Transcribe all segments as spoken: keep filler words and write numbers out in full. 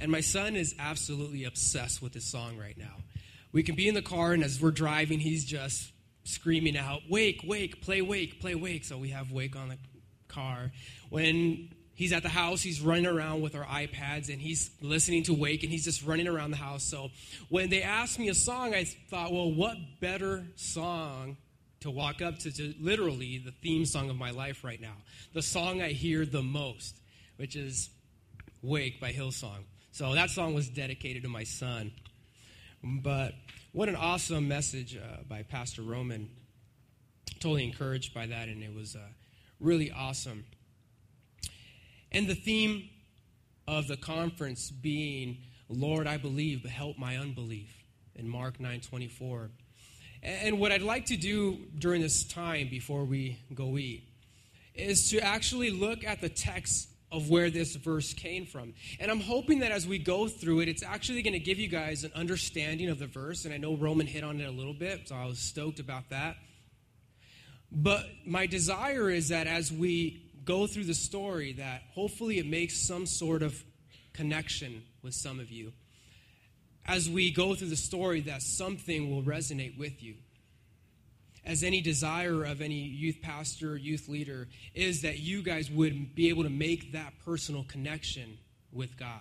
And my son is absolutely obsessed with this song right now. We can be in the car, and as we're driving, he's just screaming out, "Wake, Wake, play Wake, play Wake." So we have Wake on the car. When he's at the house, he's running around with our iPads, and he's listening to Wake, and he's just running around the house. So when they asked me a song, I thought, well, what better song to walk up to, to literally the theme song of my life right now, the song I hear the most, which is Wake by Hillsong. So that song was dedicated to my son. But what an awesome message uh, by Pastor Roman. Totally encouraged by that, and it was uh, really awesome. And the theme of the conference being, "Lord, I believe, but help my unbelief," in Mark nine twenty-four. And what I'd like to do during this time before we go eat is to actually look at the text of where this verse came from. And I'm hoping that as we go through it, it's actually going to give you guys an understanding of the verse. And I know Roman hit on it a little bit, so I was stoked about that. But my desire is that as we go through the story, that hopefully it makes some sort of connection with some of you. As we go through the story, that something will resonate with you. As any desire of any youth pastor, youth leader, is that you guys would be able to make that personal connection with God.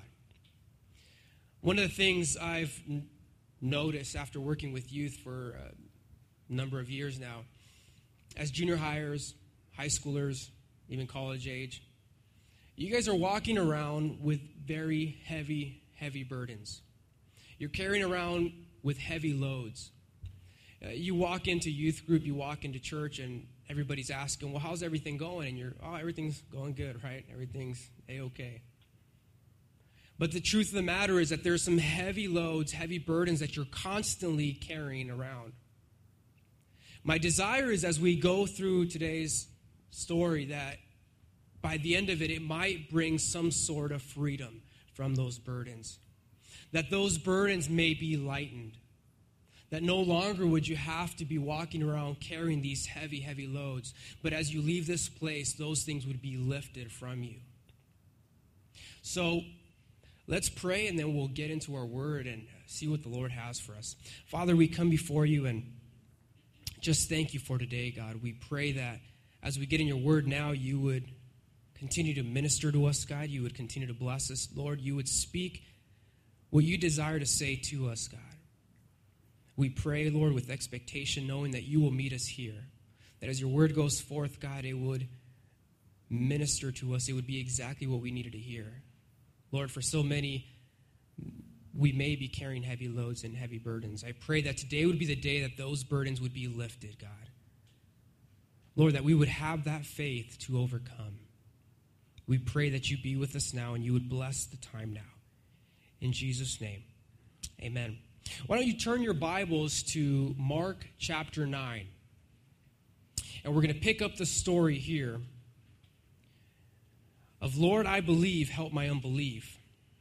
One of the things I've n- noticed after working with youth for a number of years now, as junior hires, high schoolers, even college age, you guys are walking around with very heavy, heavy burdens. You're carrying around with heavy loads. Uh, you walk into youth group, you walk into church, and everybody's asking, well, how's everything going? And you're, oh, everything's going good, right? Everything's A-okay. But the truth of the matter is that there's some heavy loads, heavy burdens that you're constantly carrying around. My desire is as we go through today's story that by the end of it, it might bring some sort of freedom from those burdens. That those burdens may be lightened. That no longer would you have to be walking around carrying these heavy, heavy loads. But as you leave this place, those things would be lifted from you. So let's pray, and then we'll get into our word and see what the Lord has for us. Father, we come before you and just thank you for today, God. We pray that as we get in your word now, you would continue to minister to us, God. You would continue to bless us, Lord. You would speak what you desire to say to us, God. We pray, Lord, with expectation, knowing that you will meet us here. That as your word goes forth, God, it would minister to us. It would be exactly what we needed to hear. Lord, for so many, we may be carrying heavy loads and heavy burdens. I pray that today would be the day that those burdens would be lifted, God. Lord, that we would have that faith to overcome. We pray that you be with us now and you would bless the time now. In Jesus' name, amen. Why don't you turn your Bibles to Mark chapter nine. And we're going to pick up the story here of, Lord, I believe, help my unbelief.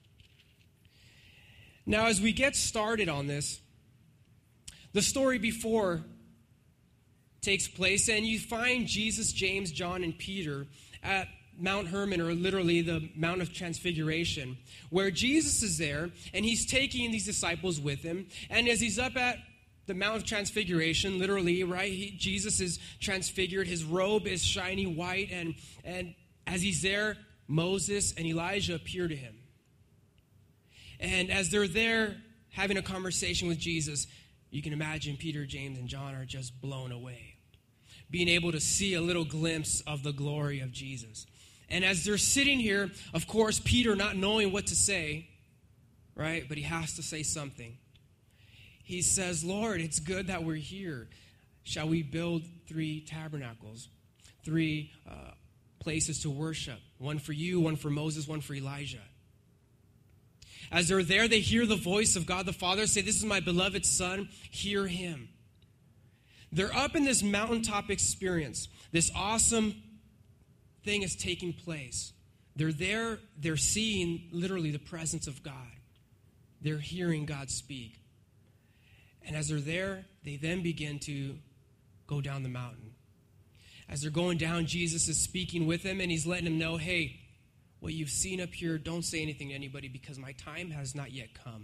Now, as we get started on this, the story before takes place, and you find Jesus, James, John, and Peter at Mount Hermon, or literally the Mount of Transfiguration, where Jesus is there, and he's taking these disciples with him. And as he's up at the Mount of Transfiguration, literally, right, he, Jesus is transfigured. His robe is shiny white, and, and as he's there, Moses and Elijah appear to him. And as they're there having a conversation with Jesus, you can imagine Peter, James, and John are just blown away, being able to see a little glimpse of the glory of Jesus. And as they're sitting here, of course, Peter not knowing what to say, right? But he has to say something. He says, Lord, it's good that we're here. Shall we build three tabernacles, three uh, places to worship? One for you, one for Moses, one for Elijah. As they're there, they hear the voice of God the Father say, this is my beloved Son, hear him. They're up in this mountaintop experience. This awesome thing is taking place. They're there, they're seeing literally the presence of God. They're hearing God speak. And as they're there, they then begin to go down the mountain. As they're going down, Jesus is speaking with them, and he's letting them know, hey, what you've seen up here, don't say anything to anybody because my time has not yet come.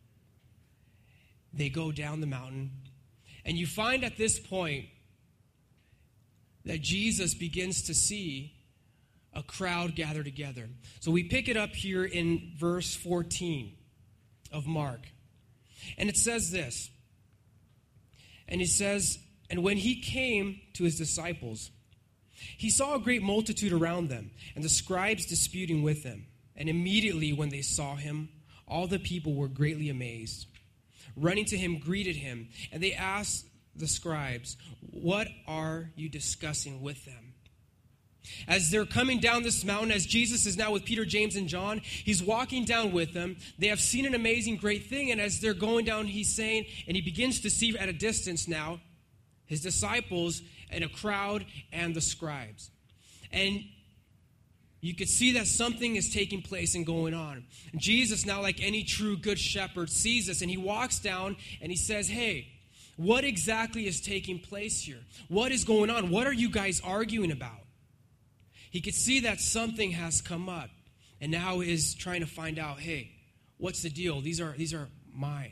They go down the mountain, and you find at this point that Jesus begins to see a crowd gather together. So we pick it up here in verse fourteen of Mark. And it says this. And it says, "And when he came to his disciples, he saw a great multitude around them, and the scribes disputing with them. And immediately when they saw him, all the people were greatly amazed. Running to him, greeted him, and they asked the scribes, 'What are you discussing with them?'" As they're coming down this mountain, as Jesus is now with Peter, James, and John, he's walking down with them. They have seen an amazing, great thing, and as they're going down, he's saying, and he begins to see at a distance now, his disciples and a crowd and the scribes. And you could see that something is taking place and going on. And Jesus, now like any true good shepherd, sees this, and he walks down and he says, "Hey, what exactly is taking place here? What is going on? What are you guys arguing about?" He could see that something has come up, and now is trying to find out, hey, what's the deal? These are, these are mine.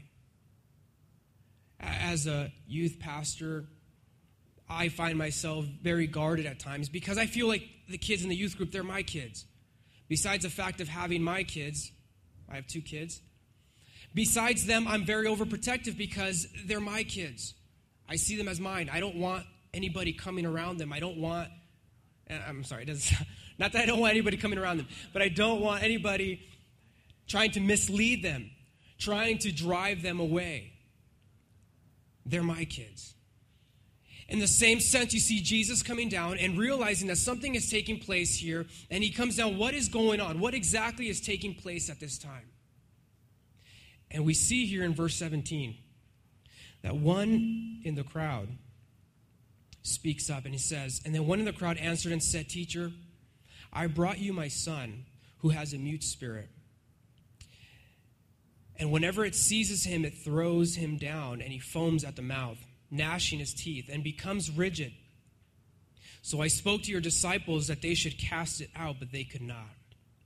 As a youth pastor, I find myself very guarded at times because I feel like the kids in the youth group, they're my kids. Besides the fact of having my kids, I have two kids. Besides them, I'm very overprotective because they're my kids. I see them as mine. I don't want anybody coming around them. I don't want, I'm sorry, it doesn't, not that I don't want anybody coming around them, but I don't want anybody trying to mislead them, trying to drive them away. They're my kids. In the same sense, you see Jesus coming down and realizing that something is taking place here, and he comes down. What is going on? What exactly is taking place at this time? And we see here in verse seventeen that one in the crowd speaks up, and he says, "And then one in the crowd answered and said, 'Teacher, I brought you my son who has a mute spirit. And whenever it seizes him, it throws him down, and he foams at the mouth, gnashing his teeth, and becomes rigid. So I spoke to your disciples that they should cast it out, but they could not.'"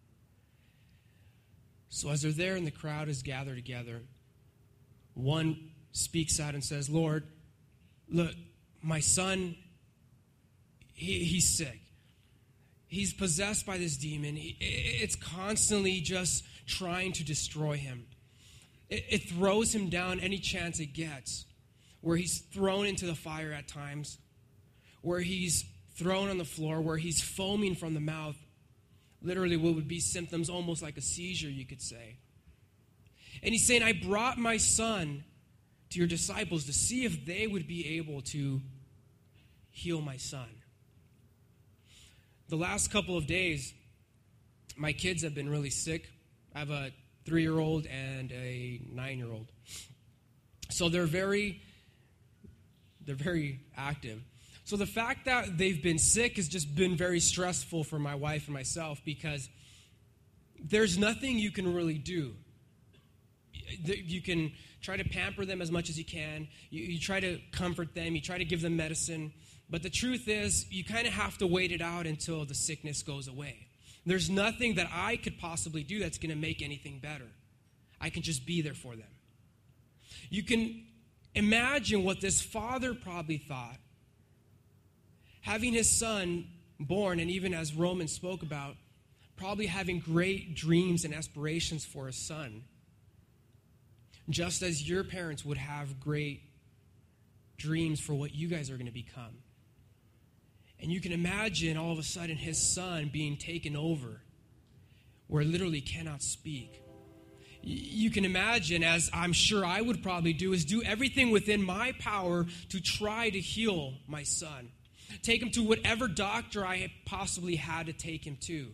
So as they're there and the crowd is gathered together, one speaks out and says, "Lord, look, my son, he, he's sick. He's possessed by this demon. He, it's constantly just trying to destroy him. It, it throws him down any chance it gets, where he's thrown into the fire at times, where he's thrown on the floor, where he's foaming from the mouth. Literally what would be symptoms almost like a seizure, you could say. And he's saying, I brought my son to your disciples to see if they would be able to heal my son. The last couple of days, my kids have been really sick. I have a three-year-old and a nine-year-old. So they're very, they're very active. So the fact that they've been sick has just been very stressful for my wife and myself because there's nothing you can really do. You can try to pamper them as much as you can. You, you try to comfort them. You try to give them medicine. But the truth is, you kind of have to wait it out until the sickness goes away. There's nothing that I could possibly do that's going to make anything better. I can just be there for them. You can imagine what this father probably thought. Having his son born, and even as Roman spoke about, probably having great dreams and aspirations for his son. Just as your parents would have great dreams for what you guys are going to become. And you can imagine all of a sudden his son being taken over, where literally cannot speak. You can imagine, as I'm sure I would probably do, is do everything within my power to try to heal my son. Take him to whatever doctor I possibly had to take him to.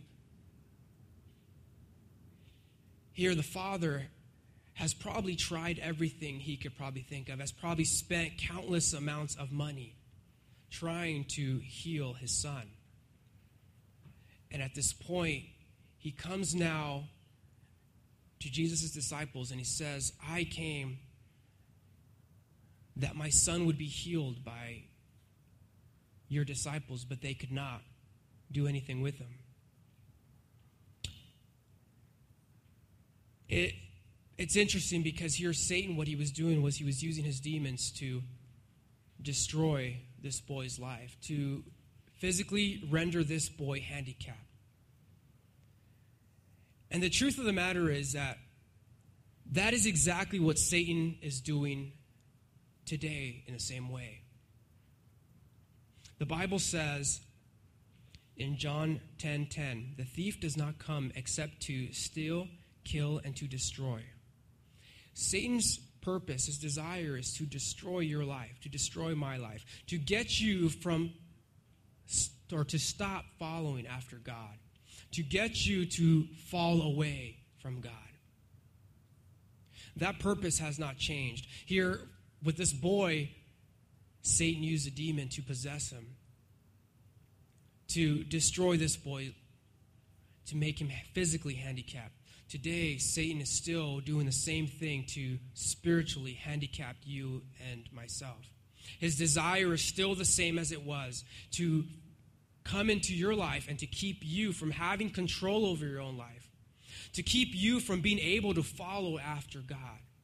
Here the father has probably tried everything he could probably think of, has probably spent countless amounts of money trying to heal his son. And at this point, he comes now to Jesus' disciples and he says, I came that my son would be healed by your disciples, but they could not do anything with him. It, it's interesting because here Satan, what he was doing was he was using his demons to destroy this boy's life, to physically render this boy handicapped. And the truth of the matter is that that is exactly what Satan is doing today in the same way. The Bible says in John ten ten, the thief does not come except to steal, kill, and to destroy. Satan's purpose, his desire is to destroy your life, to destroy my life, to get you from, or to stop following after God, to get you to fall away from God. That purpose has not changed. Here, with this boy, Satan used a demon to possess him, to destroy this boy, to make him physically handicapped. Today, Satan is still doing the same thing to spiritually handicap you and myself. His desire is still the same as it was, to come into your life and to keep you from having control over your own life, to keep you from being able to follow after God.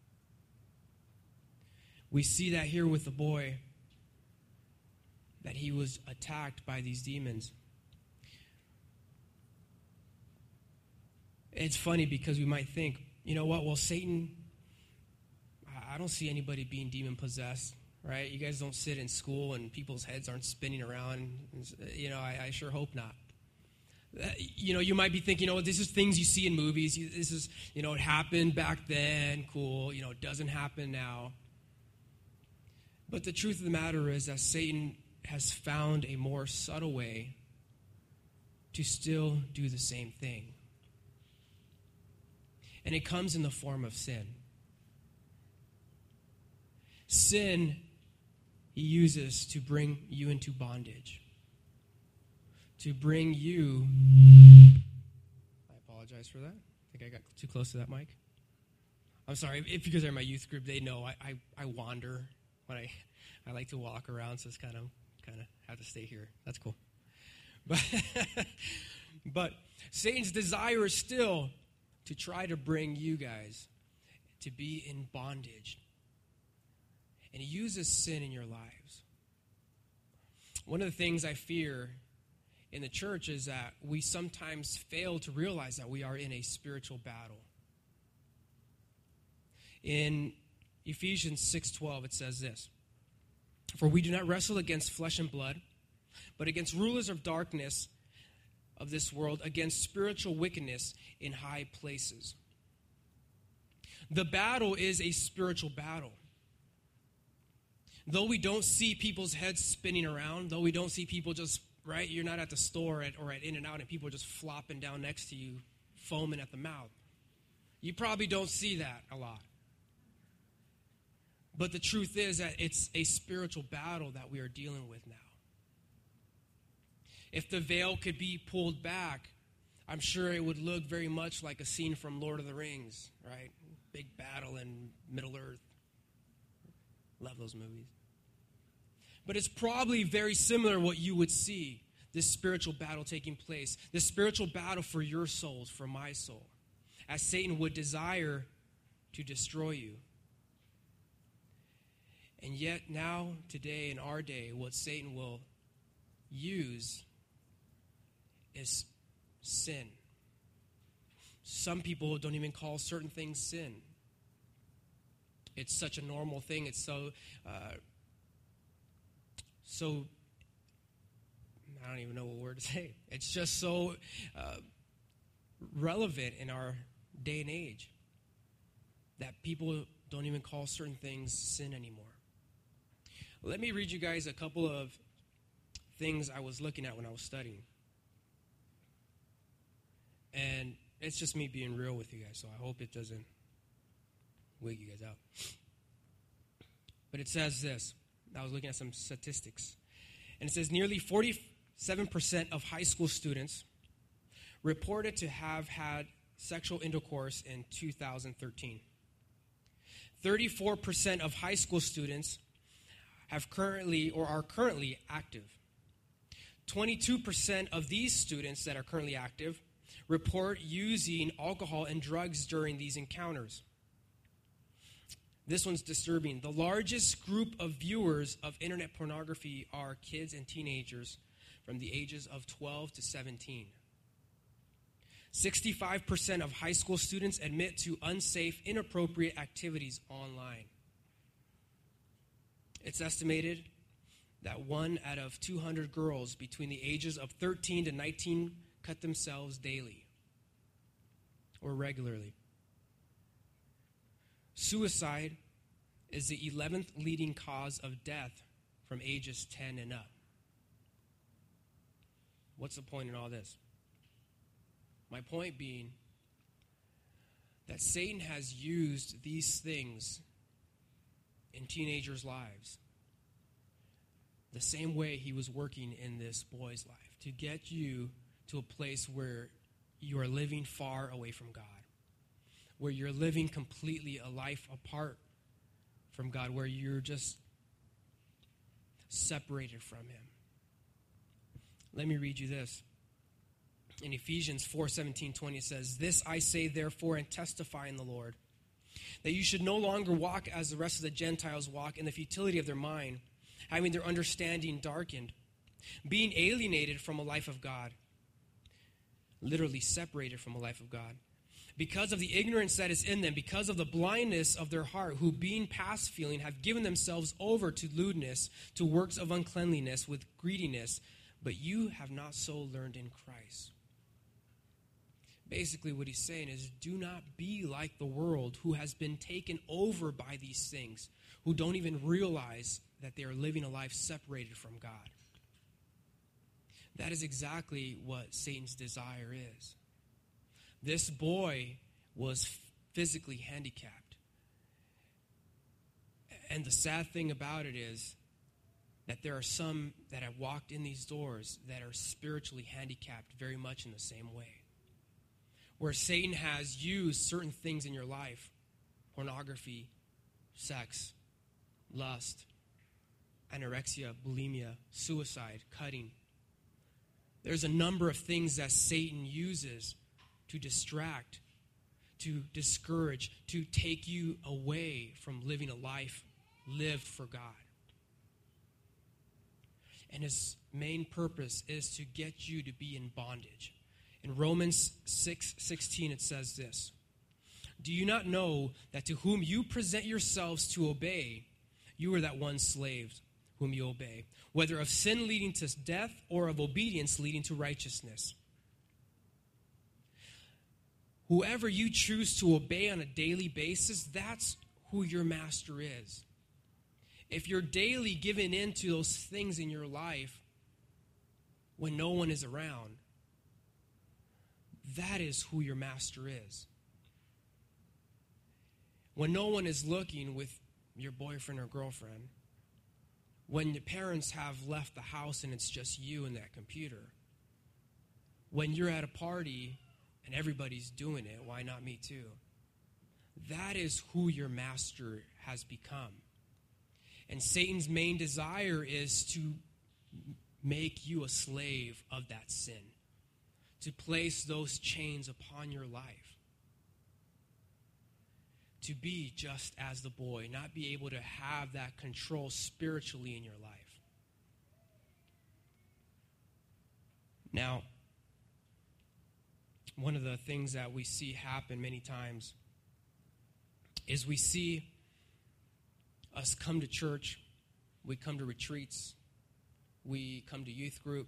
We see that here with the boy, that he was attacked by these demons. It's funny because we might think, you know what, well, Satan, I don't see anybody being demon-possessed, right? You guys don't sit in school and people's heads aren't spinning around. You know, I, I sure hope not. You know, you might be thinking, you know, this is things you see in movies. This is, you know, it happened back then, cool. You know, it doesn't happen now. But the truth of the matter is that Satan has found a more subtle way to still do the same thing. And it comes in the form of sin. Sin he uses to bring you into bondage. To bring you... I apologize for that. I think I got too close to that mic. I'm sorry. If you guys are in my youth group, they know I, I, I wander when I I like to walk around, so it's kind of kind of have to stay here. That's cool. But but Satan's desire is still to try to bring you guys to be in bondage. And he uses sin in your lives. One of the things I fear in the church is that we sometimes fail to realize that we are in a spiritual battle. In Ephesians six twelve, it says this: "For we do not wrestle against flesh and blood, but against rulers of darkness of this world, against spiritual wickedness in high places." The battle is a spiritual battle. Though we don't see people's heads spinning around, though we don't see people just, right, you're not at the store at, or at In-N-Out and people are just flopping down next to you, foaming at the mouth. You probably don't see that a lot. But the truth is that it's a spiritual battle that we are dealing with now. If the veil could be pulled back, I'm sure it would look very much like a scene from Lord of the Rings, right? Big battle in Middle-earth. Love those movies. But it's probably very similar what you would see, this spiritual battle taking place, this spiritual battle for your souls, for my soul, as Satan would desire to destroy you. And yet now, today, in our day, what Satan will use is sin. Some people don't even call certain things sin. It's such a normal thing. It's so, uh, so, I don't even know what word to say. It's just so uh, relevant in our day and age that people don't even call certain things sin anymore. Let me read you guys a couple of things I was looking at when I was studying. And it's just me being real with you guys, so I hope it doesn't wig you guys out. But it says this. I was looking at some statistics. And it says nearly forty-seven percent of high school students reported to have had sexual intercourse in two thousand thirteen. thirty-four percent of high school students have currently or are currently active. twenty-two percent of these students that are currently active report using alcohol and drugs during these encounters. This one's disturbing. The largest group of viewers of internet pornography are kids and teenagers from the ages of twelve to seventeen. sixty-five percent of high school students admit to unsafe, inappropriate activities online. It's estimated that one out of two hundred girls between the ages of thirteen to nineteen cut themselves daily or regularly. Suicide is the eleventh leading cause of death from ages ten and up. What's the point in all this? My point being that Satan has used these things in teenagers' lives the same way he was working in this boy's life, to get you to a place where you are living far away from God, where you're living completely a life apart from God, where you're just separated from him. Let me read you this. In Ephesians four seventeen twenty, it says, "This I say therefore and testify in the Lord, that you should no longer walk as the rest of the Gentiles walk in the futility of their mind, having their understanding darkened, being alienated from a life of God," literally separated from a life of God, "because of the ignorance that is in them, because of the blindness of their heart, who being past feeling have given themselves over to lewdness, to works of uncleanliness with greediness, but you have not so learned in Christ." Basically what he's saying is, do not be like the world, who has been taken over by these things, who don't even realize that they are living a life separated from God. That is exactly what Satan's desire is. This boy was physically handicapped. And the sad thing about it is that there are some that have walked in these doors that are spiritually handicapped very much in the same way. Where Satan has used certain things in your life, pornography, sex, lust, anorexia, bulimia, suicide, cutting. There's a number of things that Satan uses to distract, to discourage, to take you away from living a life lived for God. And his main purpose is to get you to be in bondage. In Romans six sixteen, it says this, "Do you not know that to whom you present yourselves to obey, you are that one slave whom you obey, whether of sin leading to death or of obedience leading to righteousness? Whoever you choose to obey on a daily basis, that's who your master is." If you're daily giving in to those things in your life when no one is around, that is who your master is. When no one is looking with your boyfriend or girlfriend, when your parents have left the house and it's just you and that computer, when you're at a party and everybody's doing it, why not me too? That is who your master has become. And Satan's main desire is to make you a slave of that sin, to place those chains upon your life, to be just as the boy, not be able to have that control spiritually in your life. Now, one of the things that we see happen many times is we see us come to church, we come to retreats, we come to youth group,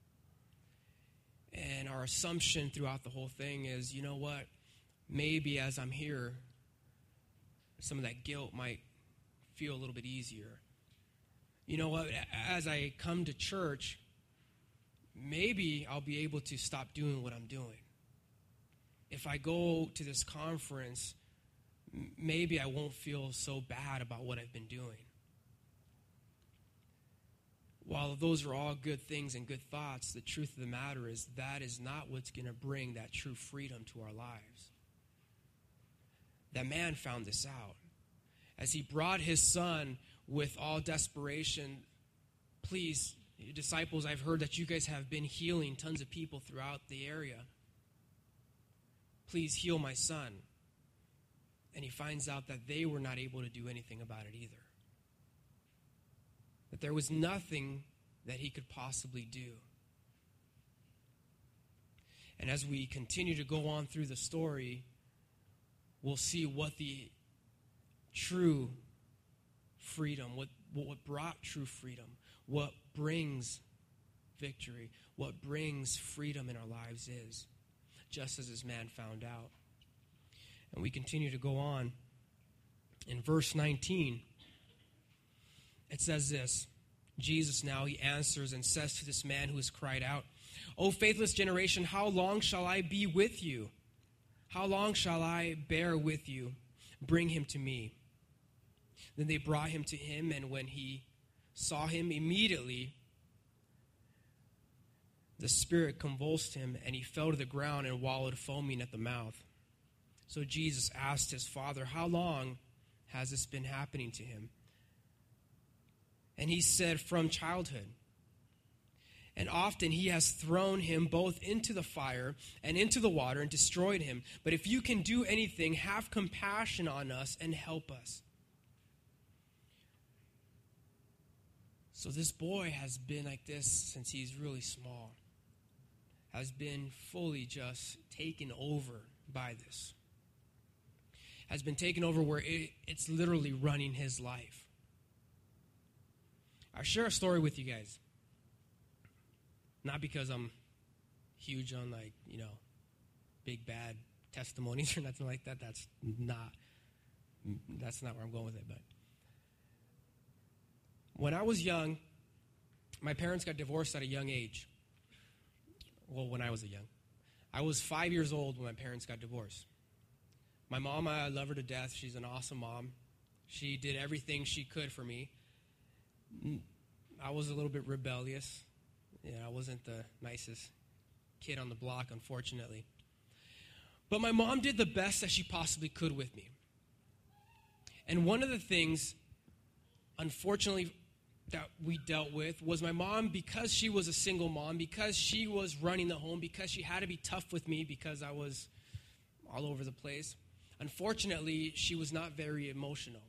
and our assumption throughout the whole thing is, you know what, maybe as I'm here, some of that guilt might feel a little bit easier. You know what, as I come to church, maybe I'll be able to stop doing what I'm doing. If I go to this conference, maybe I won't feel so bad about what I've been doing. While those are all good things and good thoughts, the truth of the matter is that is not what's going to bring that true freedom to our lives. That man found this out. As he brought his son with all desperation, "Please, disciples, I've heard that you guys have been healing tons of people throughout the area. please heal my son. And he finds out that they were not able to do anything about it either. That there was nothing that he could possibly do. And as we continue to go on through the story, we'll see what the true freedom, what, what brought true freedom, what brings victory, what brings freedom in our lives is, just as this man found out. And we continue to go on. In verse nineteen, it says this, Jesus now, he answers and says to this man who has cried out, O faithless generation, how long shall I be with you? How long shall I bear with you? Bring him to me. Then they brought him to him, and when he saw him, immediately the spirit convulsed him, and he fell to the ground and wallowed foaming at the mouth. So Jesus asked his father, how long has this been happening to him? And he said, from childhood. And often he has thrown him both into the fire and into the water and destroyed him. But if you can do anything, have compassion on us and help us. So this boy has been like this since he's really small. Has been fully just taken over by this. Has been taken over where it, it's literally running his life. I'll share a story with you guys. Not because I'm huge on, like, you know, big bad testimonies or nothing like that. That's not, that's not where I'm going with it. But when I was young, my parents got divorced at a young age. Well, when I was a young. I was five years old when my parents got divorced. My mom, I love her to death. She's an awesome mom. She did everything she could for me. I was a little bit rebellious. Yeah, I wasn't the nicest kid on the block, unfortunately. But my mom did the best that she possibly could with me. And one of the things, unfortunately, that we dealt with was my mom, because she was a single mom, because she was running the home, because she had to be tough with me because I was all over the place. Unfortunately, she was not very emotional.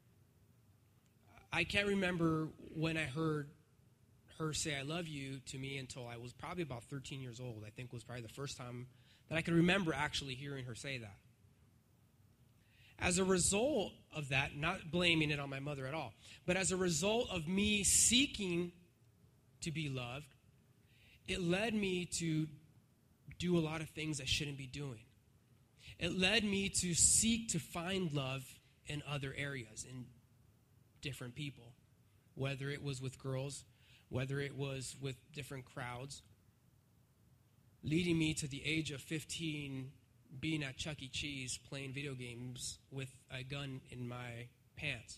I can't remember when I heard her say I love you to me until I was probably about thirteen years old. I think was probably the first time that I could remember actually hearing her say that. As a result of that, not blaming it on my mother at all, but as a result of me seeking to be loved, it led me to do a lot of things I shouldn't be doing. It led me to seek to find love in other areas, in different people, whether it was with girls, whether it was with different crowds, leading me to the age of fifteen being at Chuck E. Cheese playing video games with a gun in my pants.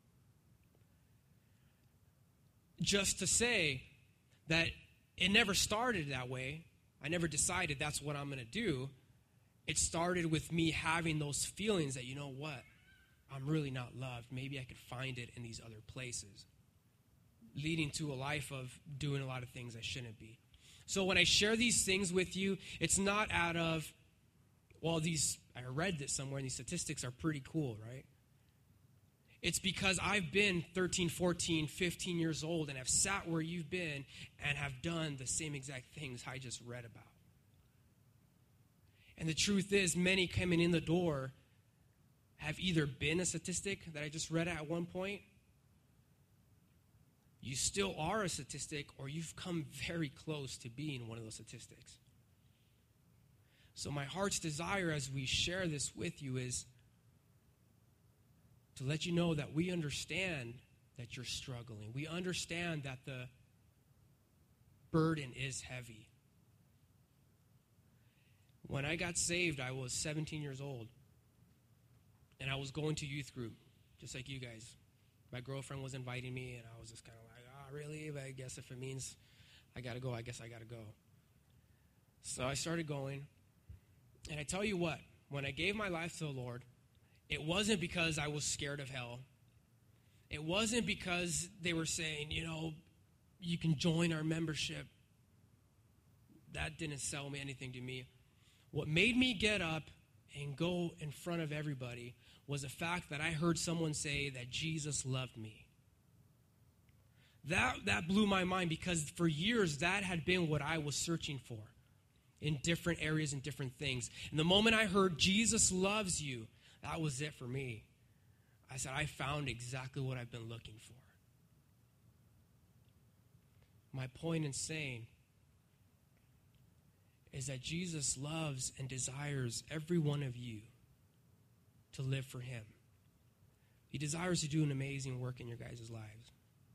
Just to say that it never started that way. I never decided that's what I'm going to do. It started with me having those feelings that, you know what, I'm really not loved. Maybe I could find it in these other places, leading to a life of doing a lot of things I shouldn't be. So when I share these things with you, it's not out of, well, these, I read this somewhere, and these statistics are pretty cool, right? It's because I've been thirteen, fourteen, fifteen years old and have sat where you've been and have done the same exact things I just read about. And the truth is, many coming in the door have either been a statistic that I just read at one point, you still are a statistic, or you've come very close to being one of those statistics. So my heart's desire as we share this with you is to let you know that we understand that you're struggling. We understand that the burden is heavy. When I got saved, I was seventeen years old, and I was going to youth group, just like you guys. My girlfriend was inviting me, and I was just kind of like, oh, really? But I guess if it means I got to go, I guess I got to go. So I started going, and I tell you what, when I gave my life to the Lord, it wasn't because I was scared of hell. It wasn't because they were saying, you know, you can join our membership. That didn't sell me anything to me. What made me get up and go in front of everybody was the fact that I heard someone say that Jesus loved me. That, that blew my mind because for years that had been what I was searching for in different areas and different things. And the moment I heard Jesus loves you, that was it for me. I said, I found exactly what I've been looking for. My point in saying is that Jesus loves and desires every one of you to live for him. He desires to do an amazing work in your guys' lives.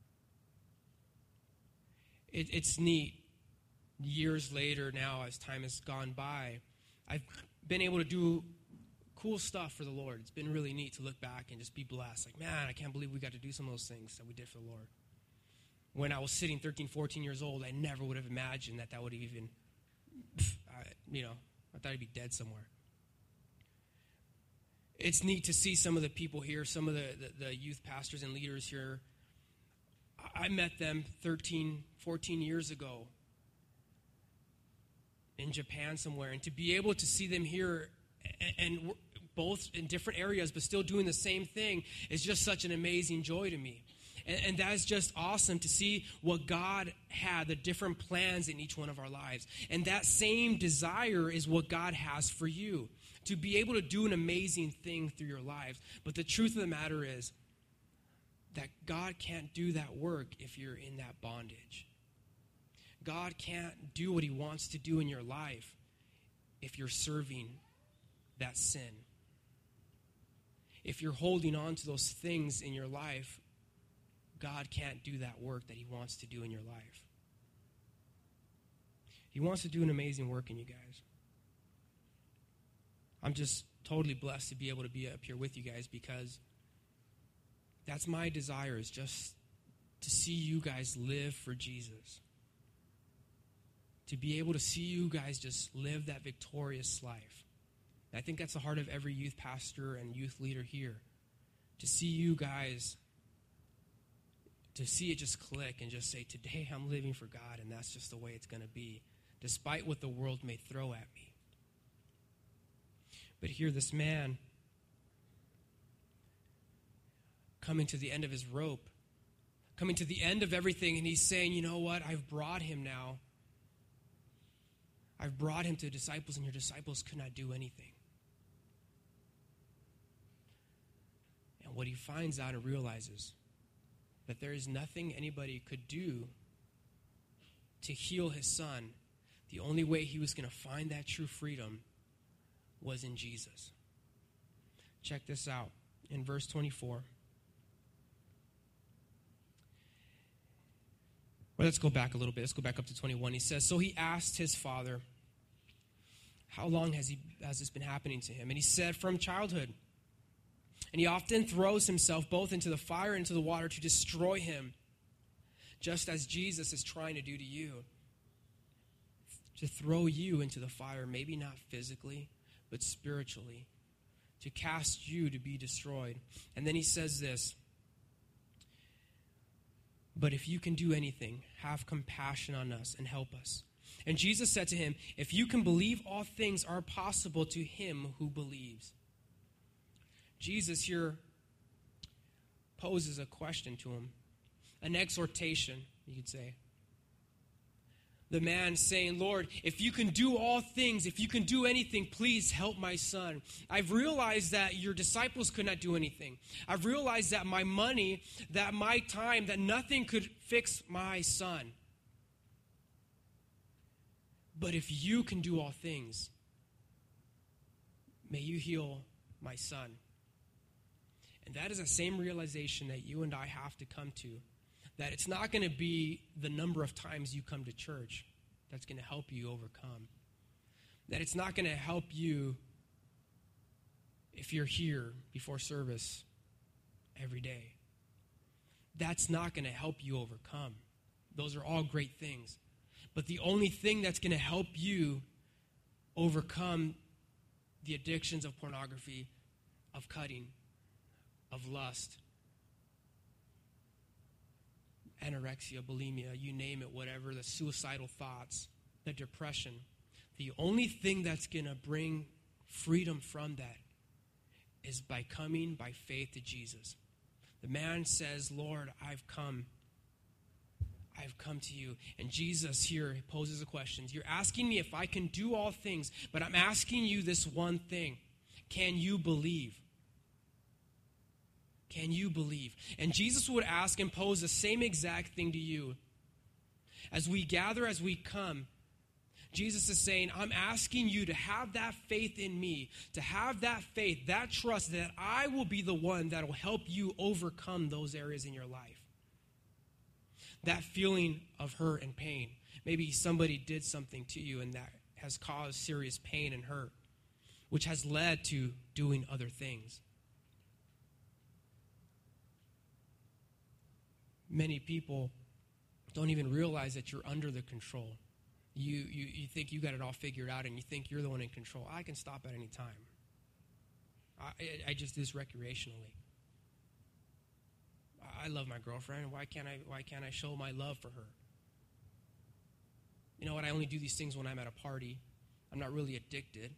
It, it's neat. Years later now, as time has gone by, I've been able to do cool stuff for the Lord. It's been really neat to look back and just be blessed. Like, man, I can't believe we got to do some of those things that we did for the Lord. When I was sitting thirteen, fourteen years old, I never would have imagined that that would have even, I, you know, I thought I'd be dead somewhere. It's neat to see some of the people here, some of the, the, the youth pastors and leaders here. I met them thirteen, fourteen years ago in Japan somewhere, and to be able to see them here and, and both in different areas but still doing the same thing is just such an amazing joy to me. And, and that is just awesome to see what God had, the different plans in each one of our lives. And that same desire is what God has for you, to be able to do an amazing thing through your lives. But the truth of the matter is that God can't do that work if you're in that bondage. God can't do what he wants to do in your life if you're serving that sin. If you're holding on to those things in your life, God can't do that work that he wants to do in your life. He wants to do an amazing work in you guys. I'm just totally blessed to be able to be up here with you guys because that's my desire, is just to see you guys live for Jesus. To be able to see you guys just live that victorious life. And I think that's the heart of every youth pastor and youth leader here. To see you guys, to see it just click and just say, today I'm living for God, and that's just the way it's going to be, despite what the world may throw at me. But here, this man coming to the end of his rope, coming to the end of everything, and he's saying, you know what, I've brought him now. I've brought him to disciples, and your disciples could not do anything. And what he finds out and realizes, that there is nothing anybody could do to heal his son. The only way he was going to find that true freedom was in Jesus. Check this out in verse twenty-four. Well, let's go back a little bit. Let's go back up to twenty-one. He says, so he asked his father, how long has he has this been happening to him? And he said, from childhood. And he often throws himself both into the fire and into the water to destroy him, just as Jesus is trying to do to you. To throw you into the fire, maybe not physically, but spiritually. To cast you to be destroyed. And then he says this, but if you can do anything, have compassion on us and help us. And Jesus said to him, if you can believe, all things are possible to him who believes. Jesus here poses a question to him, an exhortation, you could say. The man saying, Lord, if you can do all things, if you can do anything, please help my son. I've realized that your disciples could not do anything. I've realized that my money, that my time, that nothing could fix my son. But if you can do all things, may you heal my son. And that is the same realization that you and I have to come to. That it's not going to be the number of times you come to church that's going to help you overcome. That it's not going to help you if you're here before service every day. That's not going to help you overcome. Those are all great things. But the only thing that's going to help you overcome the addictions of pornography, of cutting, of lust, anorexia, bulimia, you name it, whatever, the suicidal thoughts, the depression. The only thing that's going to bring freedom from that is by coming by faith to Jesus. The man says, Lord, I've come. I've come to you. And Jesus here poses a question. You're asking me if I can do all things, but I'm asking you this one thing. Can you believe? Can you believe? And Jesus would ask and pose the same exact thing to you. As we gather, as we come, Jesus is saying, I'm asking you to have that faith in me, to have that faith, that trust that I will be the one that will help you overcome those areas in your life. That feeling of hurt and pain. Maybe somebody did something to you and that has caused serious pain and hurt, which has led to doing other things. Many people don't even realize that you're under the control. You, you, you think you got it all figured out and you think you're the one in control. I can stop at any time. I, I just do this recreationally. I love my girlfriend. Why can't I, why can't I show my love for her? You know what? I only do these things when I'm at a party. I'm not really addicted.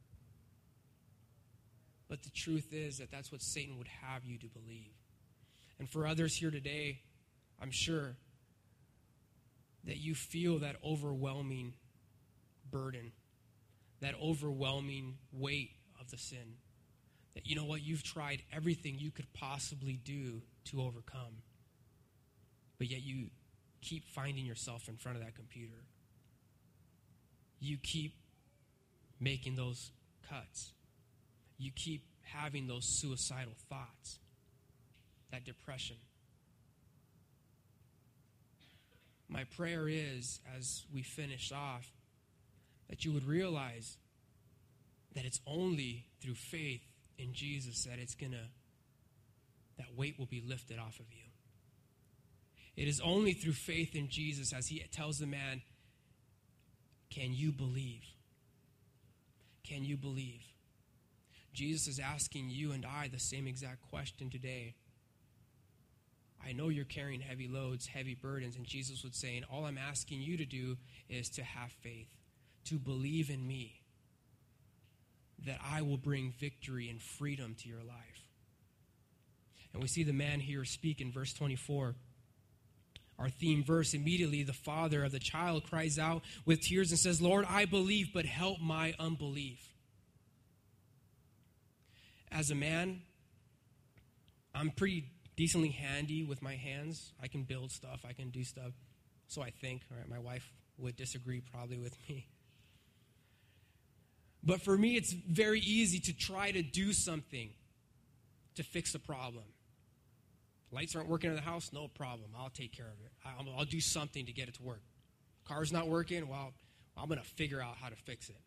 But the truth is that that's what Satan would have you to believe. And for others here today, I'm sure that you feel that overwhelming burden, that overwhelming weight of the sin. That, you know what, you've tried everything you could possibly do to overcome. But yet you keep finding yourself in front of that computer. You keep making those cuts. You keep having those suicidal thoughts, that depression. My prayer is, as we finish off, that you would realize that it's only through faith in Jesus that it's gonna, that weight will be lifted off of you. It is only through faith in Jesus, as he tells the man, can you believe? Can you believe? Jesus is asking you and I the same exact question today. I know you're carrying heavy loads, heavy burdens, and Jesus would say, and all I'm asking you to do is to have faith, to believe in me, that I will bring victory and freedom to your life. And we see the man here speak in verse twenty-four. Our theme verse, immediately the father of the child cries out with tears and says, Lord, I believe, but help my unbelief. As a man, I'm pretty decently handy with my hands. I can build stuff. I can do stuff. So I think. All right, my wife would disagree probably with me. But for me, it's very easy to try to do something to fix the problem. Lights aren't working in the house? No problem. I'll take care of it. I'll, I'll do something to get it to work. Car's not working? Well, I'm going to figure out how to fix it.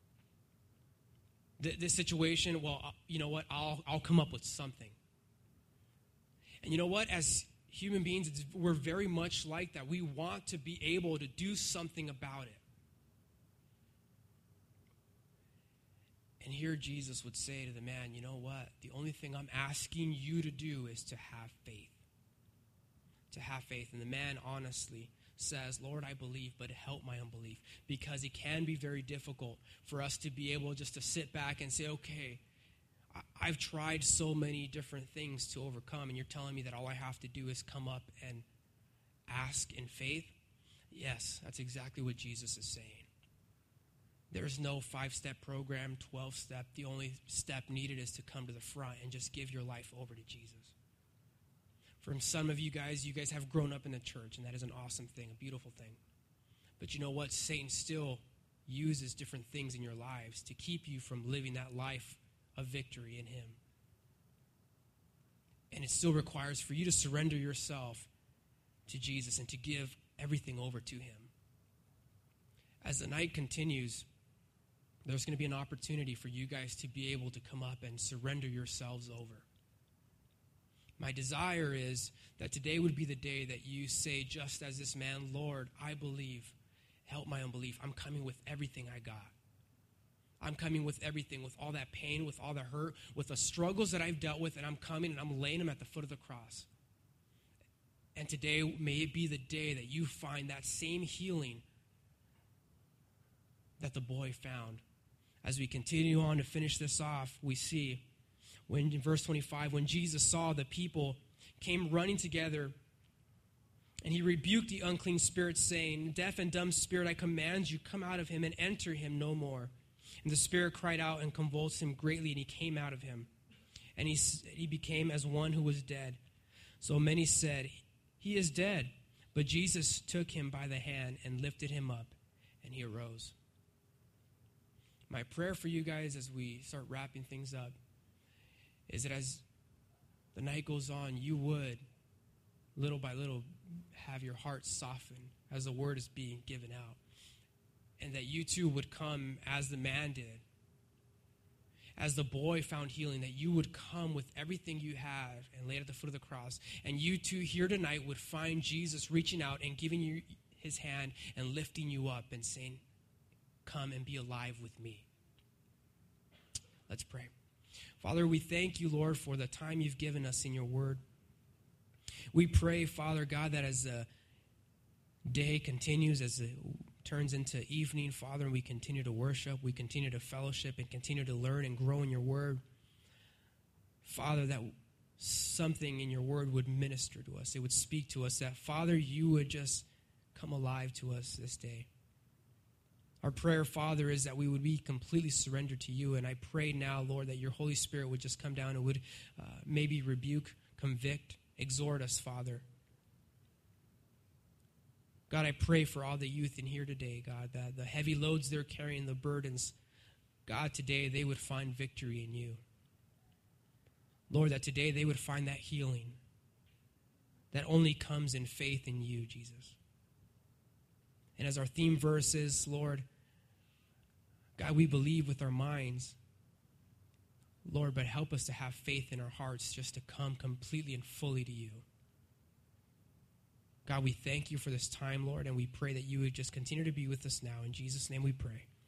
Th- this situation, well, you know what? I'll, I'll come up with something. And you know what? As human beings, it's, we're very much like that. We want to be able to do something about it. And here Jesus would say to the man, you know what? The only thing I'm asking you to do is to have faith. To have faith. And the man honestly says, Lord, I believe, but help my unbelief. Because it can be very difficult for us to be able just to sit back and say, okay, I've tried so many different things to overcome, and you're telling me that all I have to do is come up and ask in faith? Yes, that's exactly what Jesus is saying. There's no five-step program, twelve-step. The only step needed is to come to the front and just give your life over to Jesus. For some of you guys, you guys have grown up in the church, and that is an awesome thing, a beautiful thing. But you know what? Satan still uses different things in your lives to keep you from living that life of victory in him. And it still requires for you to surrender yourself to Jesus and to give everything over to him. As the night continues, there's going to be an opportunity for you guys to be able to come up and surrender yourselves over. My desire is that today would be the day that you say, just as this man, Lord, I believe, help my unbelief. I'm coming with everything I got. I'm coming with everything, with all that pain, with all the hurt, with the struggles that I've dealt with, and I'm coming and I'm laying them at the foot of the cross. And today, may it be the day that you find that same healing that the boy found As we continue on to finish this off, we see when in verse twenty-five, when Jesus saw the people came running together, and he rebuked the unclean spirit, saying, "Deaf and dumb spirit, I command you, come out of him and enter him no more." And the spirit cried out and convulsed him greatly, and he came out of him. And he, he became as one who was dead. So many said, "He is dead." But Jesus took him by the hand and lifted him up, and he arose. My prayer for you guys as we start wrapping things up is that as the night goes on, you would, little by little, have your heart soften as the word is being given out. And that you too would come as the man did. As the boy found healing, that you would come with everything you have and lay it at the foot of the cross. And you too here tonight would find Jesus reaching out and giving you his hand and lifting you up and saying, "Come and be alive with me." Let's pray. Father, we thank you, Lord, for the time you've given us in your word. We pray, Father God, that as the day continues, as it turns into evening, Father, and we continue to worship, we continue to fellowship, and continue to learn and grow in your word, Father, that something in your word would minister to us. It would speak to us, that, Father, you would just come alive to us this day. Our prayer, Father, is that we would be completely surrendered to you, and I pray now, Lord, that your Holy Spirit would just come down and would uh, maybe rebuke, convict, exhort us, Father. God, I pray for all the youth in here today, God, that the heavy loads they're carrying, the burdens, God, today they would find victory in you. Lord, that today they would find that healing that only comes in faith in you, Jesus. And as our theme verse is, Lord, God, we believe with our minds, Lord, but help us to have faith in our hearts just to come completely and fully to you. God, we thank you for this time, Lord, and we pray that you would just continue to be with us now. In Jesus' name we pray.